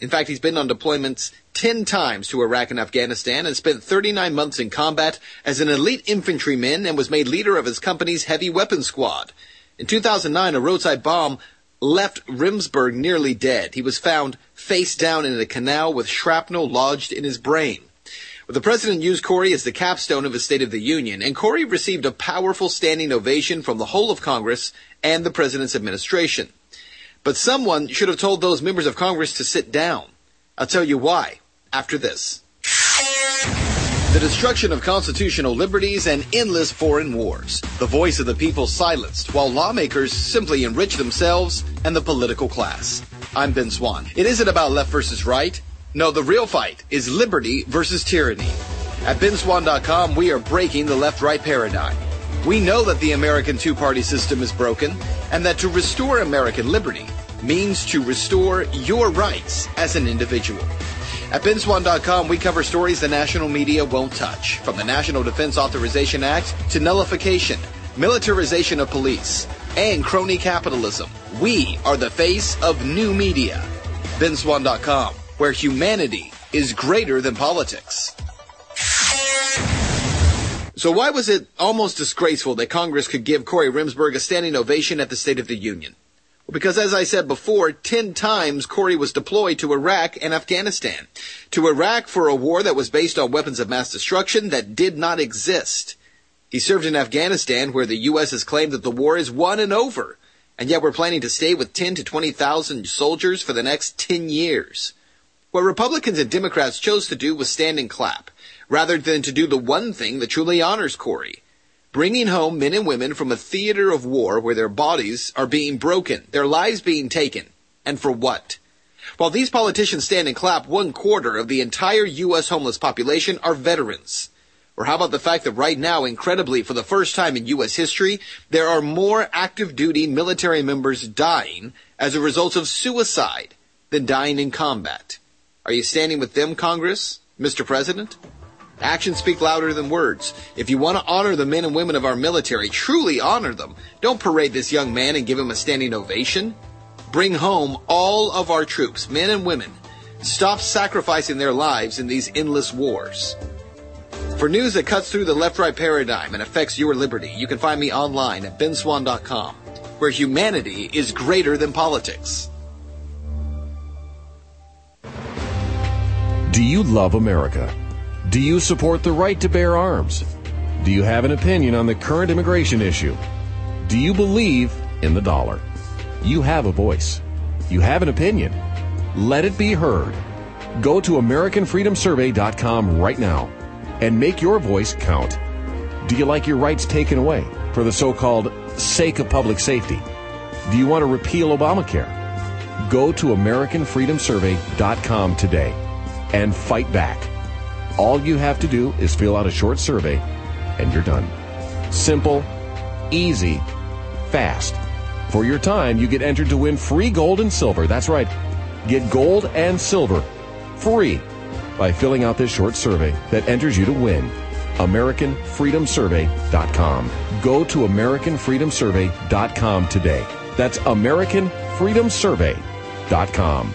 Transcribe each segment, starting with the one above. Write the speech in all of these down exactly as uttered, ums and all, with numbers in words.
In fact, he's been on deployments ten times to Iraq and Afghanistan and spent thirty-nine months in combat as an elite infantryman and was made leader of his company's heavy weapons squad. In two thousand nine, a roadside bomb left Rimsberg nearly dead. He was found face down in a canal with shrapnel lodged in his brain. Well, the president used Corey as the capstone of his State of the Union, and Corey received a powerful standing ovation from the whole of Congress and the president's administration. But someone should have told those members of Congress to sit down. I'll tell you why after this. The destruction of constitutional liberties and endless foreign wars. The voice of the people silenced, while lawmakers simply enrich themselves and the political class. I'm Ben Swan. It isn't about left versus right. No, the real fight is liberty versus tyranny. At Ben Swan dot com, we are breaking the left-right paradigm. We know that the American two-party system is broken, and that to restore American liberty means to restore your rights as an individual. At Ben Swan dot com, we cover stories the national media won't touch, from the National Defense Authorization Act to nullification, militarization of police, and crony capitalism. We are the face of new media. Ben Swan dot com, where humanity is greater than politics. So why was it almost disgraceful that Congress could give Corey Rimsberg a standing ovation at the State of the Union? Well, because as I said before, ten times Corey was deployed to Iraq and Afghanistan. To Iraq for a war that was based on weapons of mass destruction that did not exist. He served in Afghanistan, where the U S has claimed that the war is won and over. And yet we're planning to stay with ten to twenty thousand soldiers for the next ten years. What Republicans and Democrats chose to do was stand and clap, rather than to do the one thing that truly honors Corey. Bringing home men and women from a theater of war where their bodies are being broken, their lives being taken. And for what? While these politicians stand and clap, one quarter of the entire U S homeless population are veterans. Or how about the fact that right now, incredibly, for the first time in U S history, there are more active duty military members dying as a result of suicide than dying in combat. Are you standing with them, Congress, Mister President? Actions speak louder than words. If you want to honor the men and women of our military, truly honor them. Don't parade this young man and give him a standing ovation. Bring home all of our troops, men and women. Stop sacrificing their lives in these endless wars. For news that cuts through the left-right paradigm and affects your liberty, you can find me online at Ben Swan dot com, where humanity is greater than politics. Do you love America? Do you support the right to bear arms? Do you have an opinion on the current immigration issue? Do you believe in the dollar? You have a voice. You have an opinion. Let it be heard. Go to American Freedom Survey dot com right now and make your voice count. Do you like your rights taken away for the so-called sake of public safety? Do you want to repeal Obamacare? Go to American Freedom Survey dot com today and fight back. All you have to do is fill out a short survey, and you're done. Simple, easy, fast. For your time, you get entered to win free gold and silver. That's right. Get gold and silver free by filling out this short survey that enters you to win. American Freedom Survey dot com. Go to American Freedom Survey dot com today. That's American Freedom Survey dot com.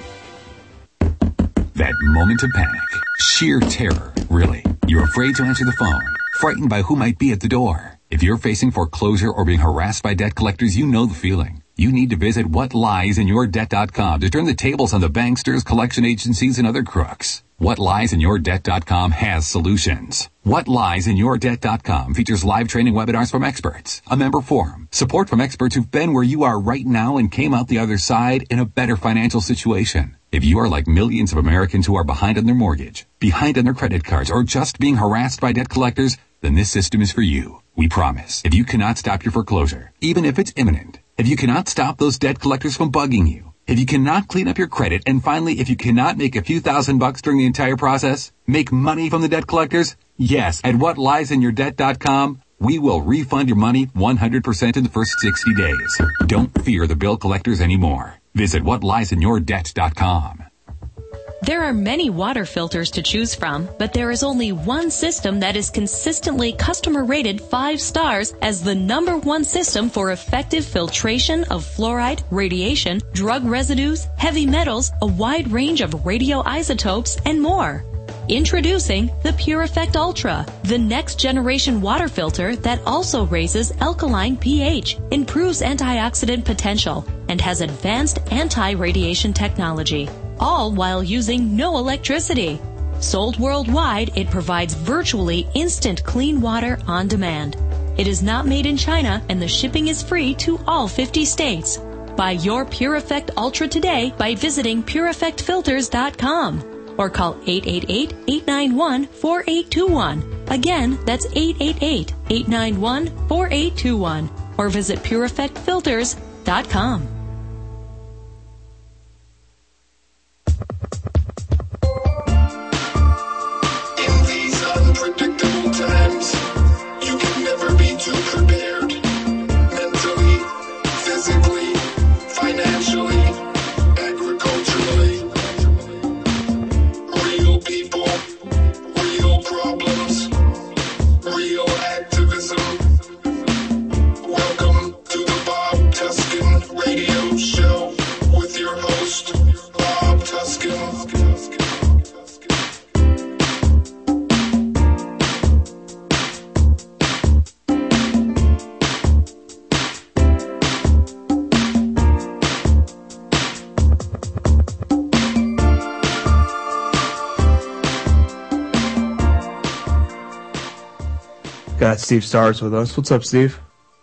That moment of panic. Sheer terror, really. You're afraid to answer the phone, frightened by who might be at the door. If you're facing foreclosure or being harassed by debt collectors, you know the feeling. You need to visit what lies in your debt dot com to turn the tables on the banksters, collection agencies, and other crooks. what lies in your debt dot com has solutions. what lies in your debt dot com features live training webinars from experts, a member forum, support from experts who've been where you are right now and came out the other side in a better financial situation. If you are like millions of Americans who are behind on their mortgage, behind on their credit cards, or just being harassed by debt collectors, then this system is for you. We promise. If you cannot stop your foreclosure, even if it's imminent, if you cannot stop those debt collectors from bugging you, if you cannot clean up your credit, and finally, if you cannot make a few thousand bucks during the entire process, make money from the debt collectors, yes, at what lies in your debt dot com, we will refund your money one hundred percent in the first sixty days. Don't fear the bill collectors anymore. Visit what lies in your debt dot com. There are many water filters to choose from, but there is only one system that is consistently customer rated five stars as the number one system for effective filtration of fluoride, radiation, drug residues, heavy metals, a wide range of radioisotopes, and more. Introducing the PureEffect Ultra, the next generation water filter that also raises alkaline pH, improves antioxidant potential, and has advanced anti-radiation technology, all while using no electricity. Sold worldwide, it provides virtually instant clean water on demand. It is not made in China, and the shipping is free to all fifty states. Buy your PureEffect Ultra today by visiting pure effect filters dot com. Or call eight eight eight, eight nine one, four eight two one. Again, that's eight eight eight, eight nine one, four eight two one. Or visit pure effect filters dot com. In these unpredictable times, you can never be too prepared. Mentally, physically, financially, agriculturally. Real people, real problems, real activism. Welcome to the Bob Tuskin Radio Show with your host, Bob Tuskin. Got Steve Stars with us. What's up, Steve?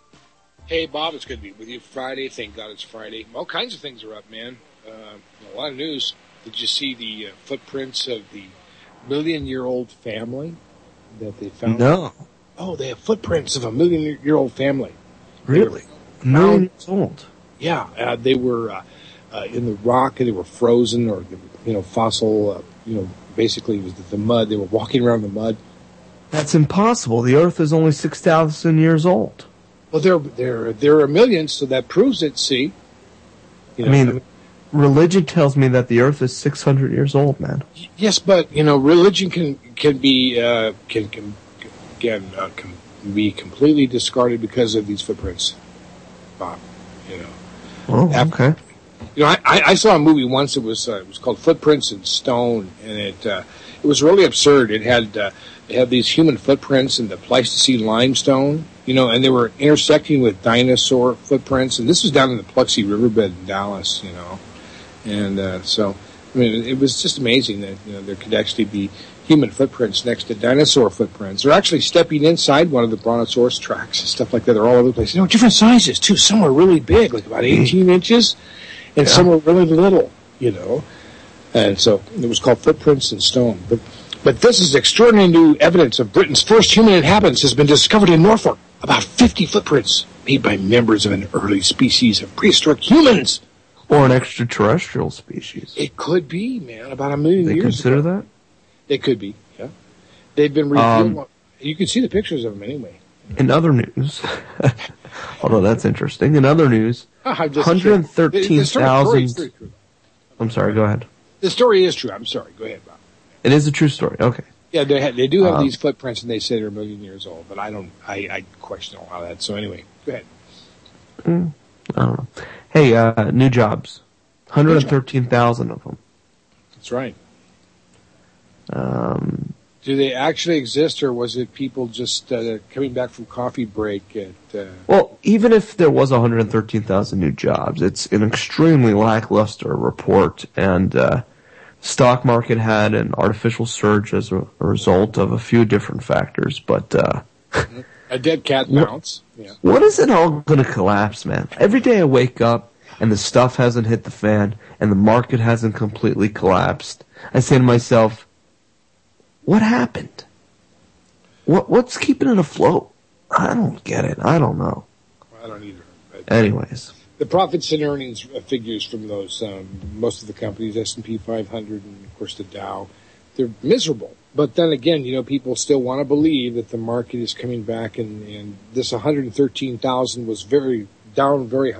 Hey, Bob, it's good to be with you. Friday, thank God it's Friday. All kinds of things are up, man. Uh, a lot of news. Did you see the uh, footprints of the million-year-old family that they found? No. Oh, they have footprints of a million-year-old family. Really? A million years old? Yeah, uh, they were uh, uh, in the rock, and they were frozen, or, you know, fossil, uh, you know, basically it was the mud. They were walking around the mud. That's impossible. The Earth is only six thousand years old. Well, there, there, there are millions, so that proves it, see? You know, I mean, I mean, religion tells me that the Earth is six hundred years old, man. Yes, but, you know, religion can, can be, uh, can, can, again, uh, can be completely discarded because of these footprints, Bob, you know. Oh, After, okay. You know, I, I saw a movie once, it was, uh, it was called Footprints in Stone, and it, uh, it was really absurd. It had, uh, They had these human footprints in the Pleistocene limestone, you know, and they were intersecting with dinosaur footprints. And this was down in the Biloxi Riverbed in Dallas, you know. And uh, so, I mean, it was just amazing that, you know, there could actually be human footprints next to dinosaur footprints. They're actually stepping inside one of the brontosaurus tracks and stuff like that. They're all over the place. You know, different sizes, too. Some are really big, like about eighteen inches, and yeah. some are really little, you know. And so it was called Footprints in Stone. But But this is extraordinary new evidence of Britain's first human inhabitants has been discovered in Norfolk. About fifty footprints made by members of an early species of prehistoric humans. Or an extraterrestrial species. It could be, man, about a million they years consider ago. that? It could be, yeah. They've been revealed. Um, you can see the pictures of them anyway. In other news, although that's interesting, in other news, one hundred thirteen thousand... I'm sorry, go ahead. The story is true. I'm sorry. Go ahead, Bob. It is a true story. Okay. Yeah, they, ha- they do have um, these footprints, and they say they're a million years old. But I don't. I, I question all that. So anyway, go ahead. Mm, I don't know. Hey, uh, new jobs, one hundred thirteen thousand of them. That's right. Um, do they actually exist, or was it people just uh, coming back from coffee break at? Uh... Well, even if there was one hundred thirteen thousand new jobs, it's an extremely lackluster report, and. Uh, Stock market had an artificial surge as a, a result of a few different factors, but uh, a dead cat bounce. Yeah. What is it all going to collapse, man? Every day I wake up and the stuff hasn't hit the fan and the market hasn't completely collapsed. I say to myself, "What happened? What what's keeping it afloat?" I don't get it. I don't know. I don't either. But anyways. The profits and earnings figures from those, um, most of the companies, S and P five hundred and, of course, the Dow, they're miserable. But then again, you know, people still want to believe that the market is coming back, and, and this one hundred thirteen thousand was very down very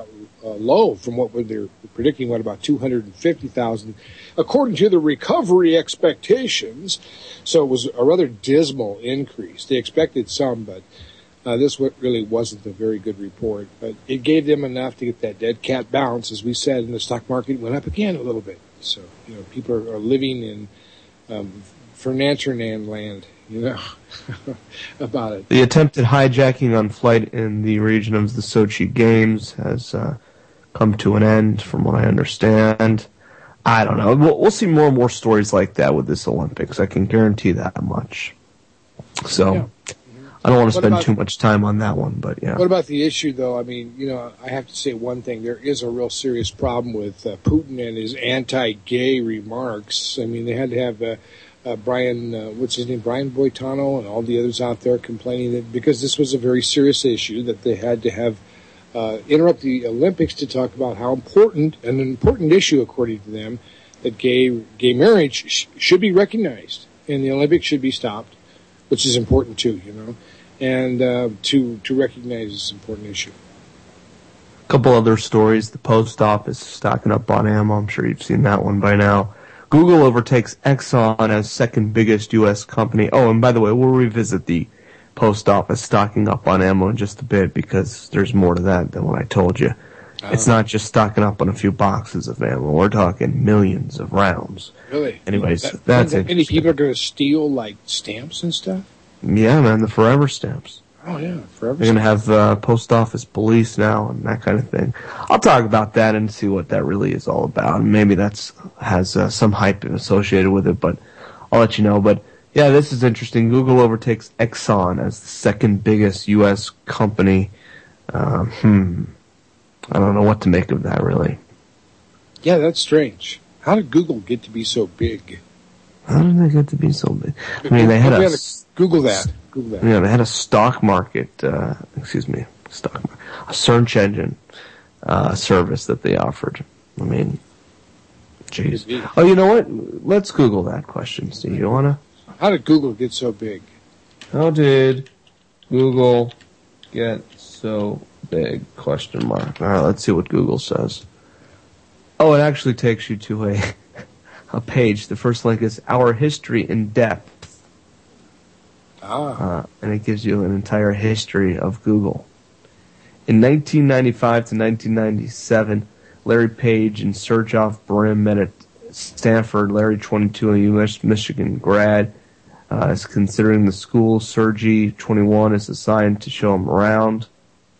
uh, low from what they're predicting, what, about two hundred fifty thousand, according to the recovery expectations. So it was a rather dismal increase. They expected some, but uh, this really wasn't a very good report. But it gave them enough to get that dead cat bounce, as we said, and the stock market went up again a little bit. So, you know, people are, are living in um, Fernanderland land, you know, about it. The attempted hijacking on flight in the region of the Sochi Games has uh, come to an end, from what I understand. I don't know. We'll, we'll see more and more stories like that with this Olympics. I can guarantee that much. So, yeah. I don't want to spend about, too much time on that one, but yeah. What about the issue, though? I mean, you know, I have to say one thing. There is a real serious problem with uh, Putin and his anti-gay remarks. I mean, they had to have uh, uh, Brian, uh, what's his name, Brian Boitano and all the others out there complaining that because this was a very serious issue that they had to have uh, interrupt the Olympics to talk about how important, an important issue, according to them, that gay gay marriage sh- should be recognized and the Olympics should be stopped, which is important too, you know. And uh, to to recognize this important issue. A couple other stories. The post office stocking up on ammo. I'm sure you've seen that one by now. Google overtakes Exxon as second biggest U S company. Oh, and by the way, we'll revisit the post office stocking up on ammo in just a bit because there's more to that than what I told you. Oh. It's not just stocking up on a few boxes of ammo. We're talking millions of rounds. Really? Anyways, that, that's it. Many people are going to steal, like, stamps and stuff? Yeah, man, the forever stamps. Oh, yeah, forever They're going to have uh, post office police now and that kind of thing. I'll talk about that and see what that really is all about. Maybe that's has uh, some hype associated with it, but I'll let you know. But, yeah, this is interesting. Google overtakes Exxon as the second biggest U S company. Uh, hmm. I don't know what to make of that, really. Yeah, that's strange. How did Google get to be so big? How did they get to be so big? I mean, they had a... Google that. Google that. Yeah, they had a stock market, uh, excuse me, stock market, a search engine uh, service that they offered. I mean, jeez. Oh, you know what? Let's Google that question, Steve. You wanna? How did Google get so big? How did Google get so big? Question mark. All right, let's see what Google says. Oh, it actually takes you to a a page. The first link is Our History in Depth. Ah. Uh, and it gives you an entire history of Google. In nineteen ninety-five to nineteen ninety-seven, Larry Page and Sergey Brin met at Stanford. Larry, twenty-two, a U S Michigan grad, uh, is considering the school. Sergey, twenty-one, is assigned to show him around.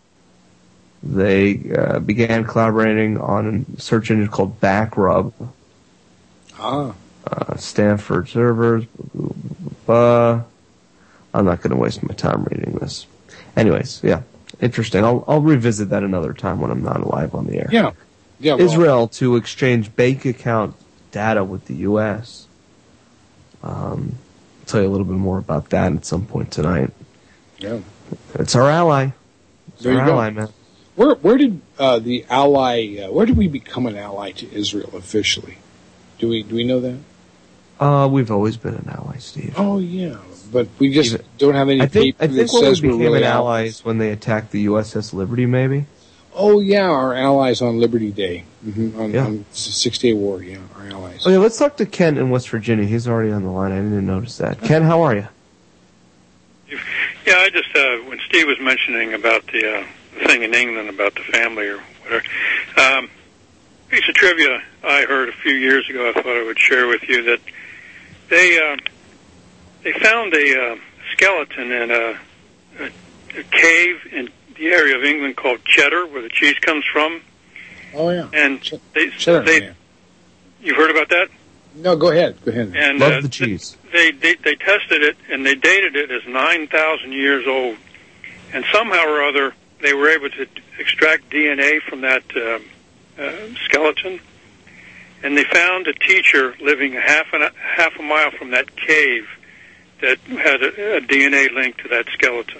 They uh, began collaborating on a search engine called Backrub. Ah. Uh, Stanford servers. Uh, I'm not going to waste my time reading this. Anyways, yeah, interesting. I'll I'll revisit that another time when I'm not live on the air. Yeah, yeah. Well, Israel to exchange bank account data with the U S. Um, I'll tell you a little bit more about that at some point tonight. Yeah, it's our ally. It's there our you ally, go. man. Where where did uh, the ally? Uh, where did we become an ally to Israel officially? Do we do we know that? Uh, we've always been an ally, Steve. Oh yeah. But we just Even, don't have any I think, paper I think that says we we're became really an allies. allies when they attacked the U S S Liberty, maybe? Oh, yeah, our allies on Liberty Day. Mm-hmm. On, yeah. on Six-Day War, yeah, our allies. Okay, let's talk to Ken in West Virginia. He's already on the line. I didn't notice that. Ken, how are you? Yeah, I just, uh, when Steve was mentioning about the, uh, the thing in England about the family or whatever, um, piece of trivia I heard a few years ago I thought I would share with you that they, uh, they found a, uh, skeleton in a, a, a cave in the area of England called Cheddar, where the cheese comes from. Oh, yeah. And Ch- they, Cheddar, they, yeah. You've heard about that? No, go ahead. Go ahead. And, Love uh, the cheese. They, they they tested it, and they dated it as nine thousand years old. And somehow or other, they were able to extract D N A from that uh, uh, skeleton. And they found a teacher living a half, an, half a mile from that cave that had a, a D N A link to that skeleton.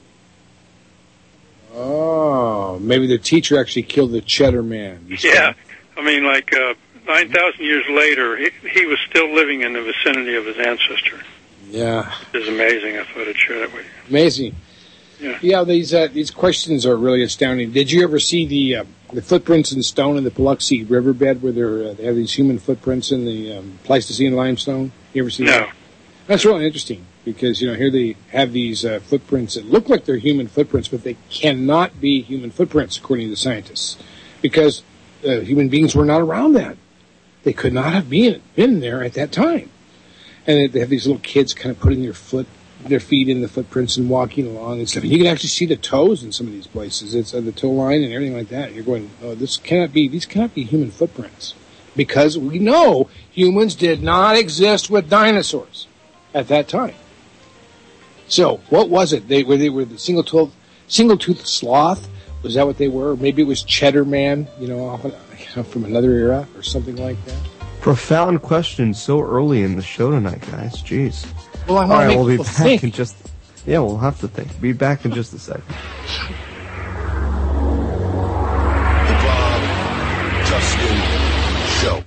Oh, maybe the teacher actually killed the Cheddar Man. Yeah, I mean, like uh, nine thousand years later, he, he was still living in the vicinity of his ancestor. Yeah. It's amazing. I thought I'd share that with you. Amazing. Yeah, yeah these uh, these questions are really astounding. Did you ever see the uh, the footprints in stone in the Biloxi riverbed, where they're, uh, they have these human footprints in the um, Pleistocene limestone. You ever see No. that? That's really interesting because, you know, here they have these uh, footprints that look like they're human footprints, but they cannot be human footprints, according to the scientists, because uh, human beings were not around then. They could not have been, been there at that time. And they have these little kids kind of putting their foot, their feet in the footprints and walking along and stuff. And you can actually see the toes in some of these places. It's uh, the toe line and everything like that. You're going, oh, this cannot be, these cannot be human footprints. Because we know humans did not exist with dinosaurs at that time. So, what was it? They were they were the single tooth single tooth sloth? Was that what they were? Maybe it was Cheddar Man, you know, from another era or something like that. Profound question so early in the show tonight, guys. Jeez. Well, I All want to right, make we'll be people back think. in just. Yeah, we'll have to think. Be back in just a second. The Bob Tuskin Show.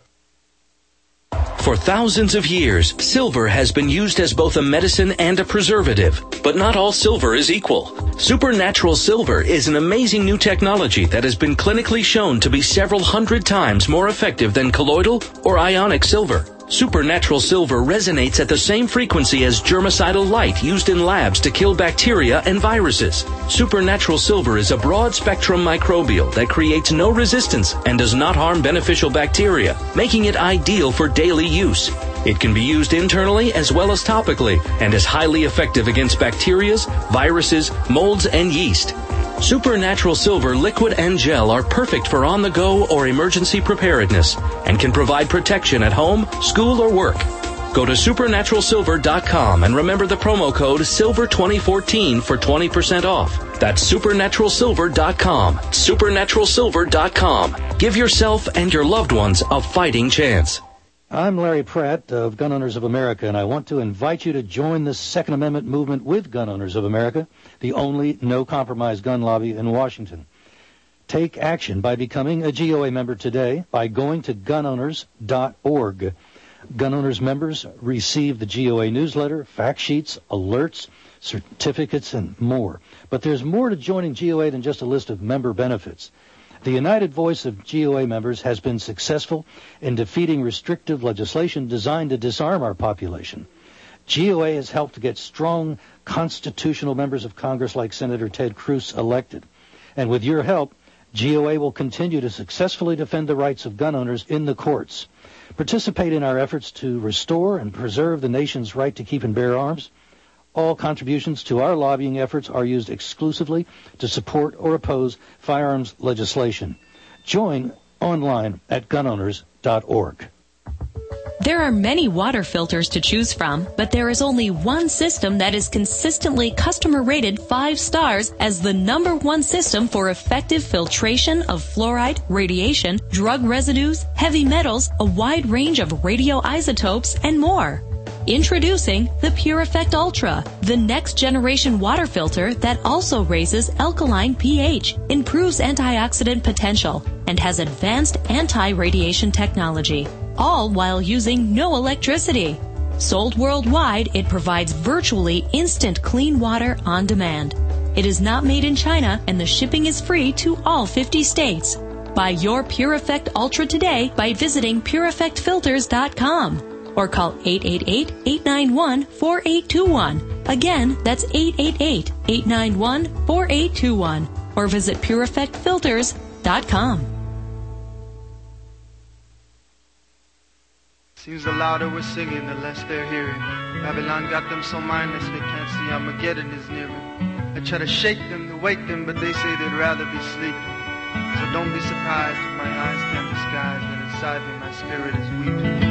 For thousands of years, silver has been used as both a medicine and a preservative. But not all silver is equal. Supernatural Silver is an amazing new technology that has been clinically shown to be several hundred times more effective than colloidal or ionic silver. Supernatural Silver resonates at the same frequency as germicidal light used in labs to kill bacteria and viruses. Supernatural Silver is a broad-spectrum microbial that creates no resistance and does not harm beneficial bacteria, making it ideal for daily use. It can be used internally as well as topically and is highly effective against bacteria, viruses, molds, and yeast. Supernatural Silver liquid and gel are perfect for on-the-go or emergency preparedness and can provide protection at home, school, or work. Go to supernatural silver dot com and remember the promo code silver twenty fourteen for twenty percent off. That's supernatural silver dot com. supernatural silver dot com. Give yourself and your loved ones a fighting chance. I'm Larry Pratt of Gun Owners of America, and I want to invite you to join the Second Amendment movement with Gun Owners of America, the only no-compromise gun lobby in Washington. Take action by becoming a G O A member today by going to gun owners dot org. Gun Owners members receive the G O A newsletter, fact sheets, alerts, certificates, and more. But there's more to joining G O A than just a list of member benefits. The united voice of G O A members has been successful in defeating restrictive legislation designed to disarm our population. G O A has helped to get strong constitutional members of Congress like Senator Ted Cruz elected. And with your help, G O A will continue to successfully defend the rights of gun owners in the courts. Participate in our efforts to restore and preserve the nation's right to keep and bear arms. All contributions to our lobbying efforts are used exclusively to support or oppose firearms legislation. Join online at gun owners dot org. There are many water filters to choose from, but there is only one system that is consistently customer rated five stars as the number one system for effective filtration of fluoride, radiation, drug residues, heavy metals, a wide range of radioisotopes, and more. Introducing the PureEffect Ultra, the next generation water filter that also raises alkaline pH, improves antioxidant potential, and has advanced anti-radiation technology, all while using no electricity. Sold worldwide, it provides virtually instant clean water on demand. It is not made in China, and the shipping is free to all fifty states. Buy your PureEffect Ultra today by visiting pure effect filters dot com. Or call eight eight eight, eight nine one, four eight two one. Again, that's eight eight eight, eight nine one, four eight two one. Or visit pure effect filters dot com. Seems the louder we're singing, the less they're hearing. Babylon got them so mindless they can't see Armageddon is nearing. I try to shake them, to wake them, but they say they'd rather be sleeping. So don't be surprised if my eyes can't disguise that inside me my spirit is weeping.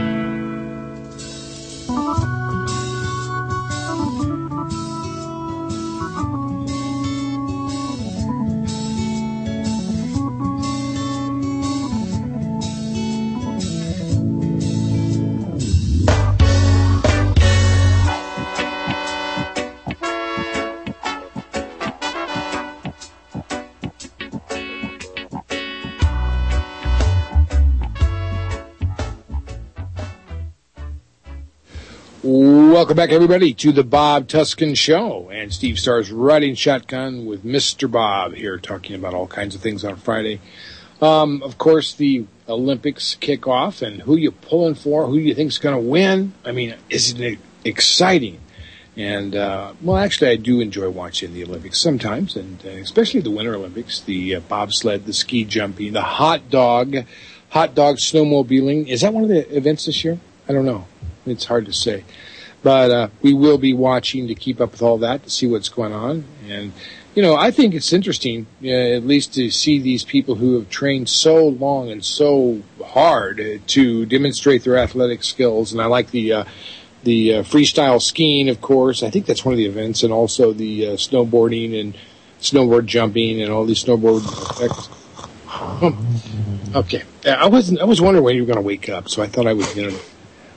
Welcome back, everybody, to the Bob Tuskin Show. And Steve Starr's riding shotgun with Mister Bob here, talking about all kinds of things on Friday. Um, of course, the Olympics kick off, and who you pulling for? Who do you think's going to win? I mean, isn't it exciting? And, uh, well, actually, I do enjoy watching the Olympics sometimes, and uh, especially the Winter Olympics, the uh, bobsled, the ski jumping, the hot dog, hot dog snowmobiling. Is that one of the events this year? I don't know. It's hard to say. But uh, we will be watching to keep up with all that, to see what's going on. And, you know, I think it's interesting, uh, at least to see these people who have trained so long and so hard uh, to demonstrate their athletic skills. And I like the uh, the uh, freestyle skiing, of course. I think that's one of the events. And also the uh, snowboarding and snowboard jumping and all these snowboard effects. Oh. Okay. I wasn't. I was wondering when you were going to wake up, so I thought I would, you know.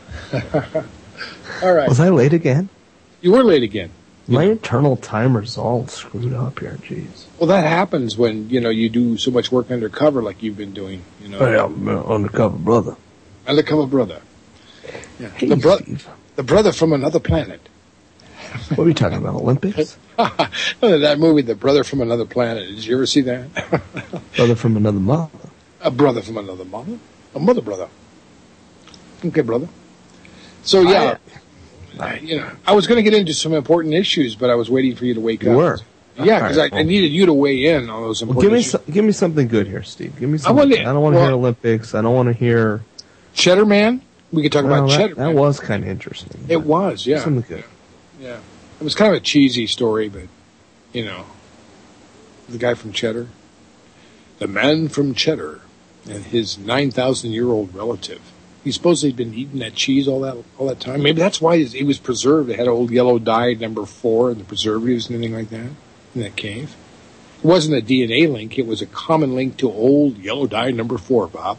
All right. Was I late again? You were late again. My internal timer's all screwed up here. Jeez. Well, that happens when, you know, you do so much work undercover like you've been doing. You know. Hey, I'm uh, undercover brother. Undercover brother. Yeah. Hey, the, bro- Steve. the brother from another planet. What are we talking about? Olympics? That movie, The Brother from Another Planet. Did you ever see that? Brother from another mother. A brother from another mother. A mother brother. Okay, brother. So yeah, I, I, you know, I was going to get into some important issues, but I was waiting for you to wake you up. You were. Yeah, because right, I, well, I needed you to weigh in on those important well, give me issues. So, give me something good here, Steve. Give me something. I, wanna, I don't want to well, hear Olympics. I don't want to hear Cheddar Man. We could talk well, about that, Cheddar that Man. That was kind of interesting. It was, yeah. Something good. Yeah, it was kind of a cheesy story, but you know, the guy from Cheddar, the man from Cheddar, and his nine thousand year old relative. He supposedly had been eating that cheese all that all that time. Maybe that's why it was preserved. It had old yellow dye number four and the preservatives and anything like that in that cave. It wasn't a D N A link. It was a common link to old yellow dye number four, Bob.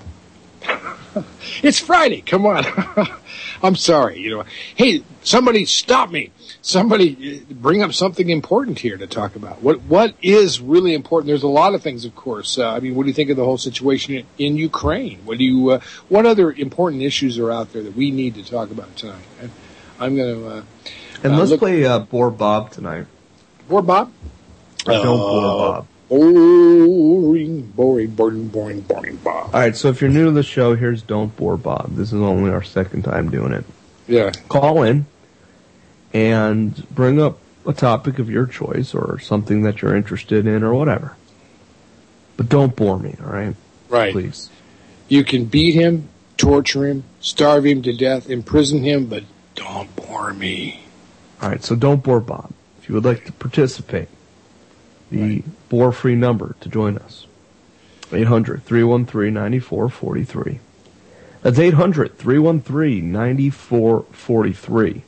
It's Friday. Come on. I'm sorry. You know, hey, somebody stop me. Somebody bring up something important here to talk about. What What is really important? There's a lot of things, of course. Uh, I mean, what do you think of the whole situation in, in Ukraine? What do you? Uh, what other important issues are out there that we need to talk about tonight? I, I'm going to. Uh, and uh, let's look, play uh, Bore Bob tonight. Bore Bob? Or don't uh, Bore Bob. Boring, boring, boring, boring, boring Bob. All right, so if you're new to the show, here's Don't Bore Bob. This is only our second time doing it. Yeah. Call in and bring up a topic of your choice or something that you're interested in or whatever. But don't bore me, all right? Right. Please. You can beat him, torture him, starve him to death, imprison him, but don't bore me. All right, so don't bore Bob. If you would like to participate, the right. bore-free number to join us, eight hundred, three one three, nine four four three. That's eight hundred, three one three, nine four four three.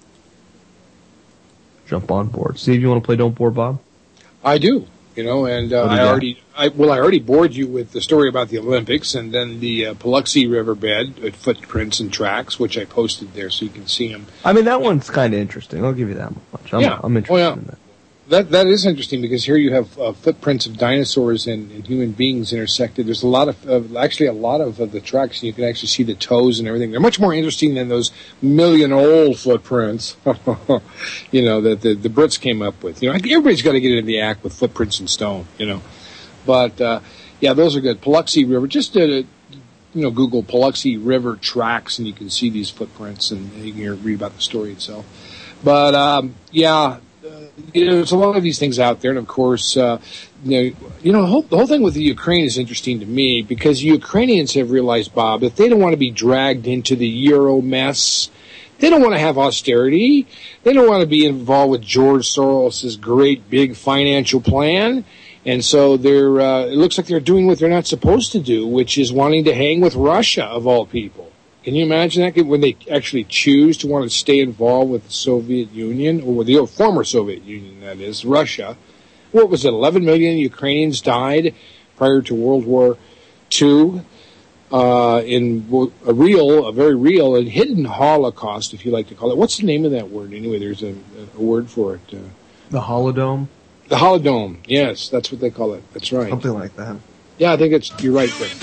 Jump on board. Steve, you want to play Don't Bore Bob? I do. You know, and uh, I already, I, well, I already bored you with the story about the Olympics and then the uh, Paluxy riverbed with footprints and tracks, which I posted there so you can see them. I mean, that one's kind of interesting. I'll give you that much. I'm, yeah. I'm interested oh, yeah. in that. That that is interesting because here you have uh, footprints of dinosaurs and, and human beings intersected. There's a lot of, uh, actually a lot of uh, the tracks. You can actually see the toes and everything. They're much more interesting than those million-old footprints, you know, that the, the Brits came up with. You know, everybody's got to get into the act with footprints in stone, you know. But, uh, yeah, those are good. Paluxy River, just, uh, you know, Google Paluxy River tracks and you can see these footprints and you can read about the story itself. But, um, yeah... Uh, you know, there's a lot of these things out there, and of course, uh, you know, you know the, whole, the whole thing with the Ukraine is interesting to me because Ukrainians have realized, Bob, that they don't want to be dragged into the Euro mess. They don't want to have austerity. They don't want to be involved with George Soros's great big financial plan. And so they're, uh, it looks like they're doing what they're not supposed to do, which is wanting to hang with Russia, of all people. Can you imagine that when they actually choose to want to stay involved with the Soviet Union, or with the former Soviet Union, that is, Russia? What was it, eleven million Ukrainians died prior to World War Two uh, in a real, a very real and hidden Holocaust, if you like to call it. What's the name of that word? Anyway, there's a, a word for it. Uh, the Holodome? The Holodome, yes, that's what they call it. That's right. Something like that. Yeah, I think it's, you're right there.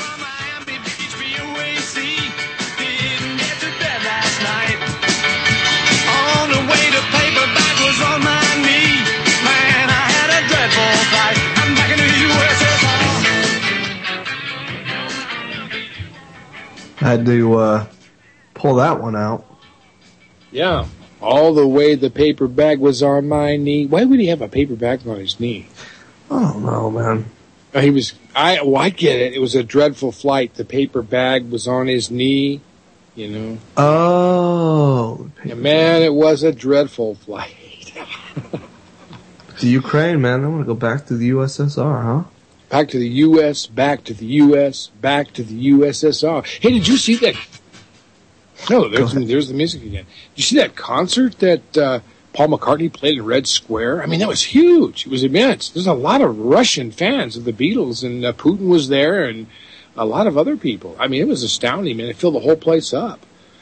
Oh, Had to uh, pull that one out. Yeah. All the way the paper bag was on my knee. Why would he have a paper bag on his knee? I don't know, man. He was, I, well, I get it. It was a dreadful flight. The paper bag was on his knee, you know. Oh. Yeah, man, it was a dreadful flight. The Ukraine, man. I want to go back to the U S S R, huh? Back to the U S, back to the U S, back to the U S S R. Hey, did you see that? No, there's, there's the music again. Did you see that concert that uh, Paul McCartney played in Red Square? I mean, that was huge. It was immense. There's a lot of Russian fans of the Beatles, and uh, Putin was there, and a lot of other people. I mean, it was astounding, man. It filled the whole place up.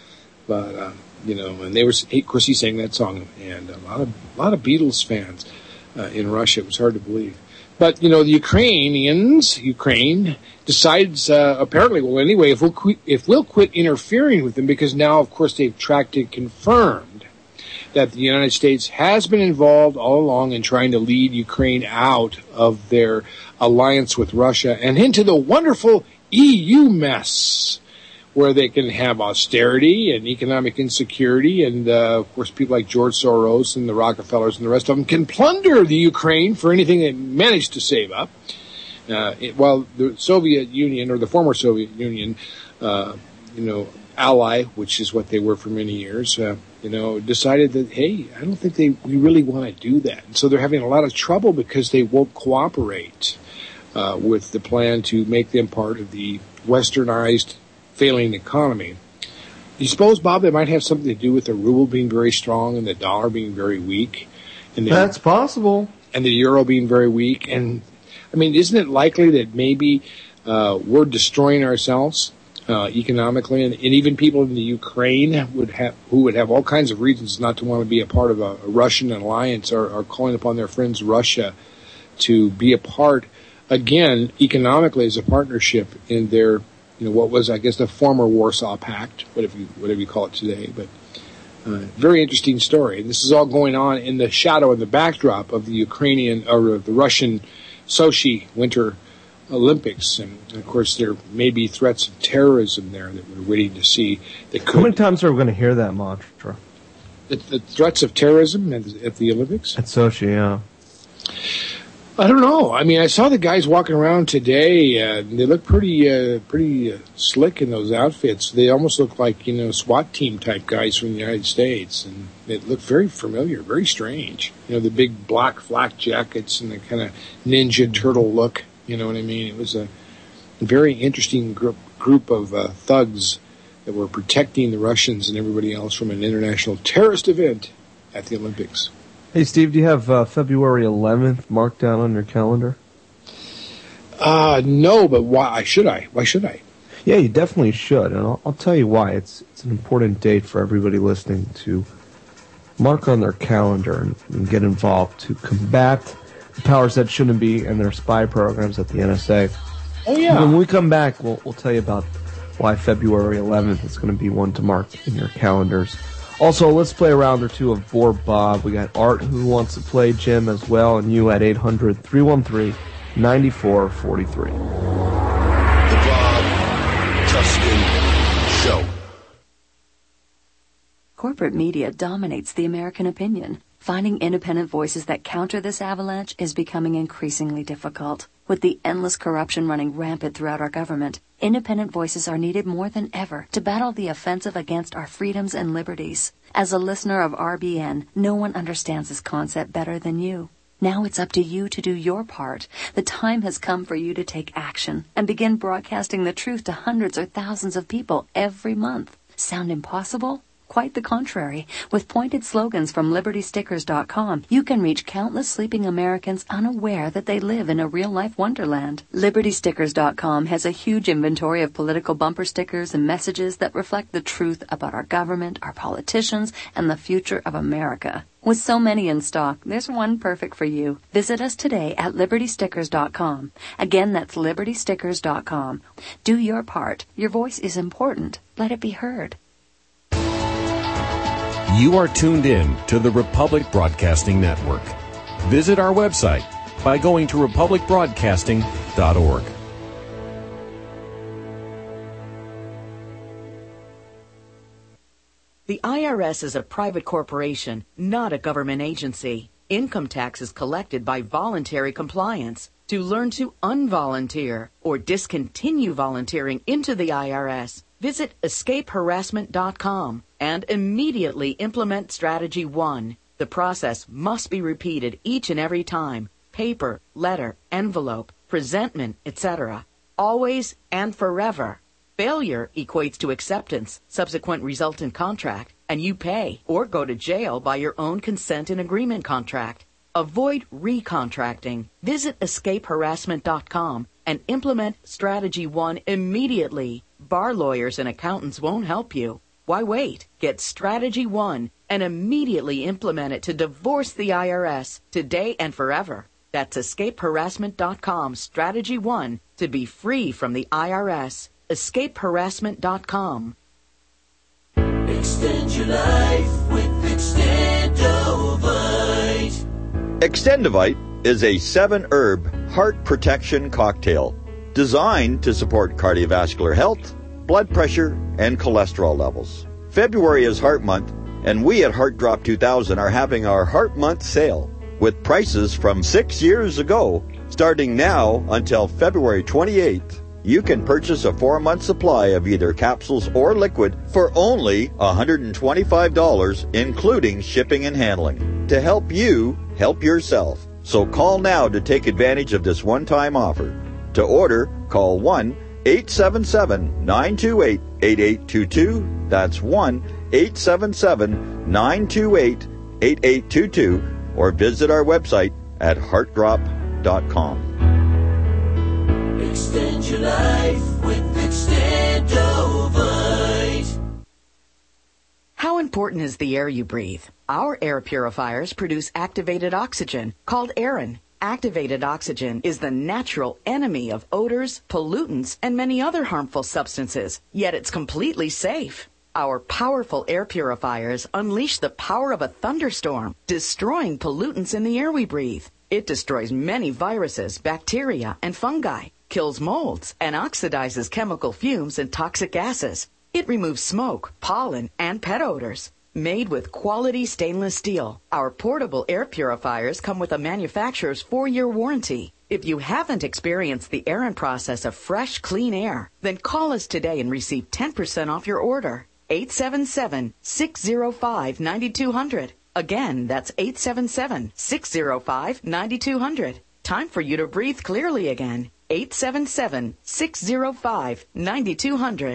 But, uh, you know, and they were, of course, he sang that song, and a lot of, a lot of Beatles fans uh, in Russia. It was hard to believe. But, you know, the Ukrainians, Ukraine, decides, uh, apparently, well, anyway, if we'll, quit, if we'll quit interfering with them, because now, of course, they've tracked and confirmed that the United States has been involved all along in trying to lead Ukraine out of their alliance with Russia and into the wonderful E U mess, where they can have austerity and economic insecurity, and, uh, of course, people like George Soros and the Rockefellers and the rest of them can plunder the Ukraine for anything they manage to save up. Uh, it, while the Soviet Union, or the former Soviet Union, uh, you know, ally, which is what they were for many years, uh, you know, decided that, hey, I don't think they we really want to do that. And so they're having a lot of trouble because they won't cooperate uh, with the plan to make them part of the westernized failing economy. Do you suppose, Bob, that might have something to do with the ruble being very strong and the dollar being very weak? And the, That's possible. And the euro being very weak. And, I mean, isn't it likely that maybe uh, we're destroying ourselves uh, economically? And, and even people in the Ukraine would have, who would have all kinds of reasons not to want to be a part of a, a Russian alliance are, are calling upon their friends Russia to be a part, again, economically as a partnership in their, you know, what was, I guess, the former Warsaw Pact, whatever you, whatever you call it today. But uh, very interesting story. And this is all going on in the shadow and the backdrop of the Ukrainian, or the Russian Sochi Winter Olympics. And, of course, there may be threats of terrorism there that we're waiting to see. That could, How many times are we going to hear that mantra? The, the threats of terrorism at, at the Olympics? At Sochi, yeah. I don't know. I mean, I saw the guys walking around today, uh, and they look pretty, uh, pretty uh, slick in those outfits. They almost look like, you know, SWAT team type guys from the United States, and it looked very familiar, very strange. You know, the big black flak jackets and the kind of Ninja Turtle look. You know what I mean? It was a very interesting group group of uh, thugs that were protecting the Russians and everybody else from an international terrorist event at the Olympics. Hey, Steve, do you have uh, February eleventh marked down on your calendar? Uh, no, but why should I? Why should I? Yeah, you definitely should, and I'll, I'll tell you why. It's it's an important date for everybody listening to mark on their calendar and, and get involved to combat the powers that shouldn't be and their spy programs at the N S A. Oh, yeah. When we come back, we'll, we'll tell you about why February eleventh is going to be one to mark in your calendars. Also, let's play a round or two of Boar Bob. We got Art who wants to play, Jim as well, and you at eight hundred, three one three, nine four four three. The Bob Tuskin Show. Corporate media dominates the American opinion. Finding independent voices that counter this avalanche is becoming increasingly difficult. With the endless corruption running rampant throughout our government, independent voices are needed more than ever to battle the offensive against our freedoms and liberties. As a listener of R B N, no one understands this concept better than you. Now it's up to you to do your part. The time has come for you to take action and begin broadcasting the truth to hundreds or thousands of people every month. Sound impossible? Quite the contrary. With pointed slogans from Liberty Stickers dot com, you can reach countless sleeping Americans unaware that they live in a real-life wonderland. Liberty Stickers dot com has a huge inventory of political bumper stickers and messages that reflect the truth about our government, our politicians, and the future of America. With so many in stock, there's one perfect for you. Visit us today at Liberty Stickers dot com. Again, that's Liberty Stickers dot com. Do your part. Your voice is important. Let it be heard. You are tuned in to the Republic Broadcasting Network. Visit our website by going to republic broadcasting dot org. The I R S is a private corporation, not a government agency. Income tax is collected by voluntary compliance. To learn to unvolunteer or discontinue volunteering into the I R S, visit escape harassment dot com and immediately implement Strategy one. The process must be repeated each and every time. Paper, letter, envelope, presentment, et cetera. Always and forever. Failure equates to acceptance, subsequent resultant contract, and you pay or go to jail by your own consent and agreement contract. Avoid recontracting. Visit escape harassment dot com and implement Strategy one immediately. Bar lawyers and accountants won't help you. Why wait? Get Strategy one and immediately implement it to divorce the I R S today and forever. That's escape harassment dot com, Strategy one, to be free from the I R S. escape harassment dot com. Extend your life with Extendovite. Extendovite is a seven-herb heart protection cocktail designed to support cardiovascular health, blood pressure, and cholesterol levels. February is Heart Month, and we at Heart Drop two thousand are having our Heart Month sale with prices from six years ago, starting now until February twenty-eighth. You can purchase a four-month supply of either capsules or liquid for only one hundred twenty-five dollars, including shipping and handling, to help you help yourself. So call now to take advantage of this one-time offer. To order, call one eight seven seven, nine two eight, eight eight two two. That's one eight seven seven, nine two eight, eight eight two two, or visit our website at heart drop dot com. Extend your life with Extendovite. How important is the air you breathe? Our air purifiers produce activated oxygen, called Aerin. Activated oxygen is the natural enemy of odors, pollutants, and many other harmful substances, yet it's completely safe. Our powerful air purifiers unleash the power of a thunderstorm, destroying pollutants in the air we breathe. It destroys many viruses, bacteria, and fungi, kills molds, and oxidizes chemical fumes and toxic gases. It removes smoke, pollen, and pet odors. Made with quality stainless steel, our portable air purifiers come with a manufacturer's four-year warranty. If you haven't experienced the Aerin process of fresh, clean air, then call us today and receive ten percent off your order. eight seven seven, six zero five, nine two zero zero. Again, that's eight seven seven, six zero five, nine two zero zero. Time for you to breathe clearly again. eight seven seven, six zero five, nine two zero zero.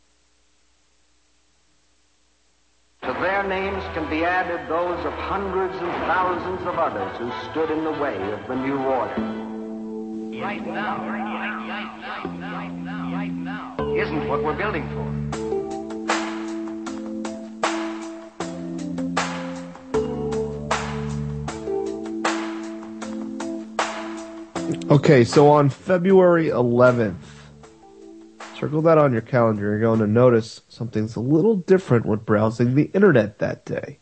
To their names can be added those of hundreds and thousands of others who stood in the way of the new order. Right now, right now, right now, right now, right now, isn't what we're building for. Okay, so on February eleventh, circle that on your calendar. You're going to notice something's a little different when browsing the internet that day.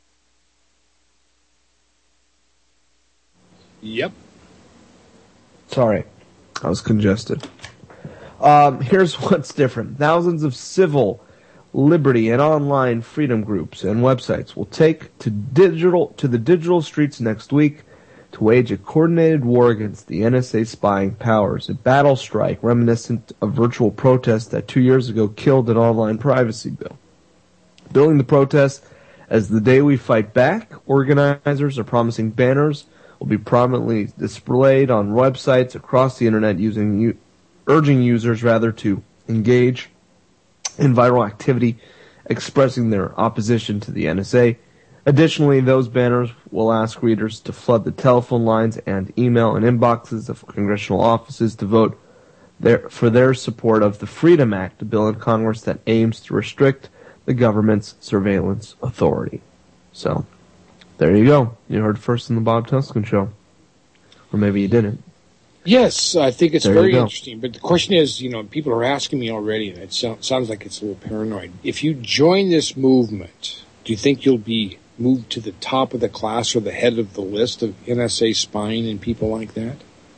Yep. Sorry, I was congested. Um, here's what's different. Thousands of civil liberty and online freedom groups and websites will take to digital to the digital streets next week to wage a coordinated war against the N S A spying powers, a battle strike reminiscent of virtual protests that two years ago killed an online privacy bill. Billing the protest as the day we fight back, organizers are promising banners will be prominently displayed on websites across the internet, using urging users rather to engage in viral activity expressing their opposition to the N S A. Additionally, those banners will ask readers to flood the telephone lines and email and inboxes of congressional offices to vote their, for their support of the Freedom Act, a bill in Congress that aims to restrict the government's surveillance authority. So, there you go. You heard first in the Bob Tuscan Show. Or maybe you didn't. Yes, I think it's There very you go. interesting. But the question is, you know, people are asking me already, and it so- sounds like it's a little paranoid. If you join this movement, do you think you'll be moved to the top of the class or the head of the list of N S A spying and people like that?